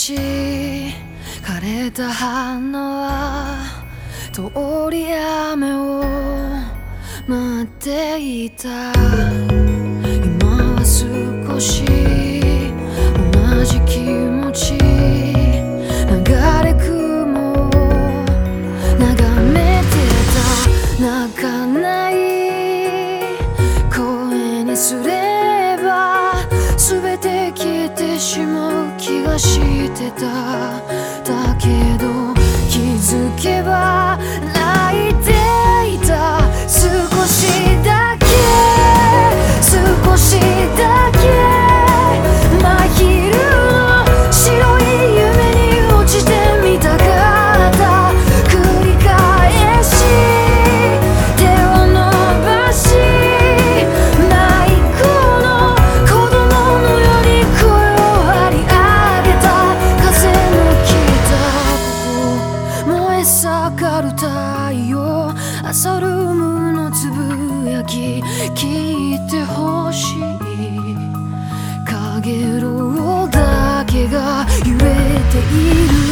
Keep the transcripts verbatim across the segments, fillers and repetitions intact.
ち枯れた花は通り雨を待っていた。今は少し同じ気持ち、流れ雲を眺めてた。泣かない声にすれば全て消えてしまう気がしてた。だけど気づけば泣いていた。少しだけ少しだけ真昼の白い夢に落ちてみたかった。繰り返し手を伸ばし迷子の子供のように声を張り上げた。風の切ったここ燃え盛る太陽、朝ルームのつぶやき聞いてほしい。かげろうだけが揺れている。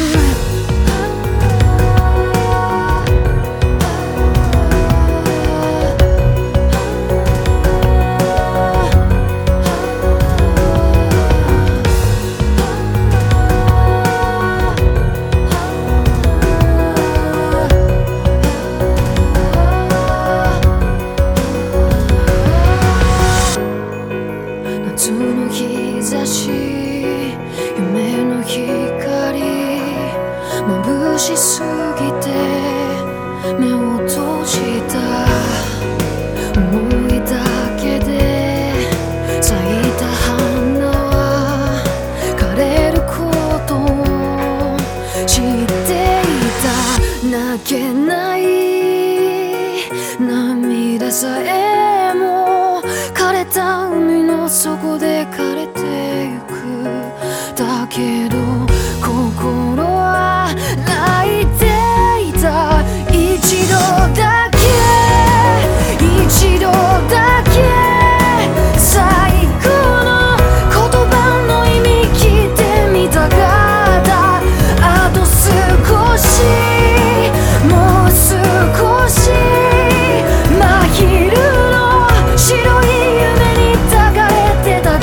夏の日差し、夢の光、眩しすぎて目を閉じた。思いだけで咲いた花は枯れることを知っていた。泣けない涙さえも枯れた海の底で枯れてゆく。だけど心は泣いていた。一度だけ一度だけ最後の言葉の意味聞いてみたかった。あと少しもう少し真昼の白い夢に抱かれてたかった。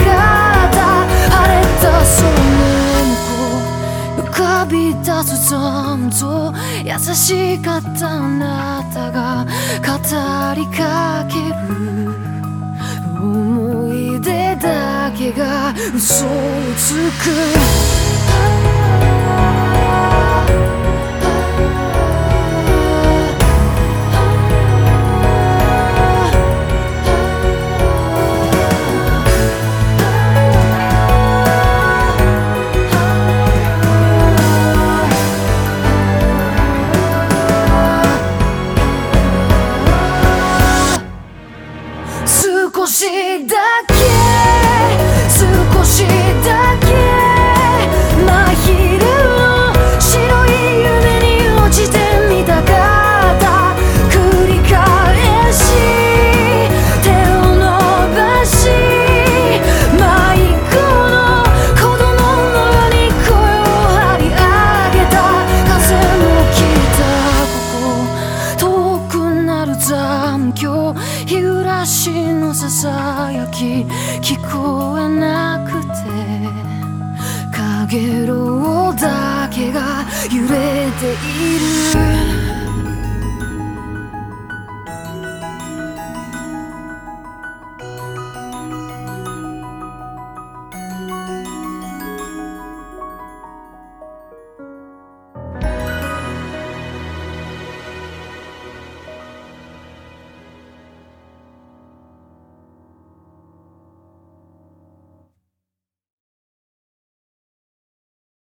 晴れた空の向こう浮かび出す残像、優しかったあなたが語りかける。思い出だけが嘘をつく。少しだけ少しだけ真昼の白い夢に落ちてみたかった。繰り返し手を伸ばし迷子の子供のように声を張り上げた。風の切ったここ遠くなる残響、日暮らしのささやき聞こえなくて、かげろうだけが揺れている。